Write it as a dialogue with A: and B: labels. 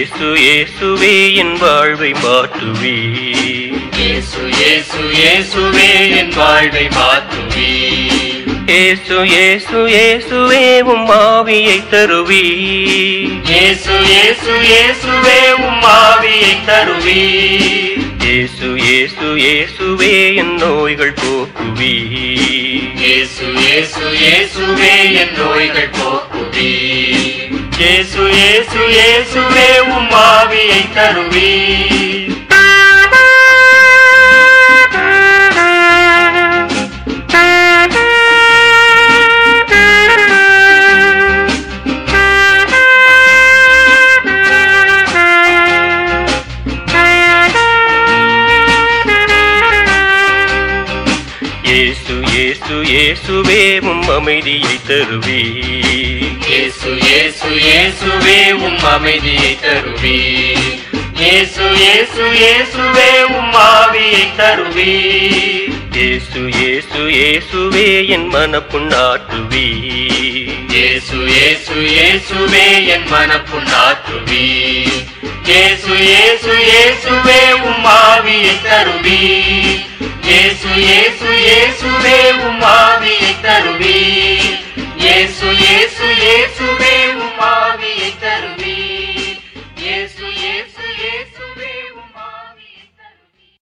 A: இயேசு இயேசுவே என் வாழ்வை மாற்றுவே.
B: இயேசு இயேசு இயேசுவே என் வாழ்வை மாற்றுவே.
A: இயேசு இயேசு இயேசுவே உம் ஆவியை தருவே.
B: இயேசு இயேசு இயேசுவே உம் ஆவியை தருவே.
A: இயேசு இயேசு இயேசுவே என் நோய்கள் போக்குவே.
B: இயேசு இயேசு இயேசுவே என் நோய்கள் போக்குவே. இயேசு இயேசு இயேசுவே உம் ஆவியை தருவே.
A: இயேசு இயேசு இயேசுவே உம் அமைதியை தருவே.
B: இயேசு இயேசு இயேசுவே உம் அமைதியை தருவே. இயேசு இயேசு இயேசுவே உம் ஆவியை தருவே.
A: இயேசு இயேசு இயேசுவே என் மனப்புண்ணாற்றுவே.
B: இயேசு இயேசு இயேசுவே என் மனப்புண்ணாற்றுவே. இயேசு இயேசு இயேசுவே உம் ஆவியை தருவே. இயேசு இயேசு இயேசுவே உம் ஆவியை தருவே. இயேசு இயேசு இயேசுவே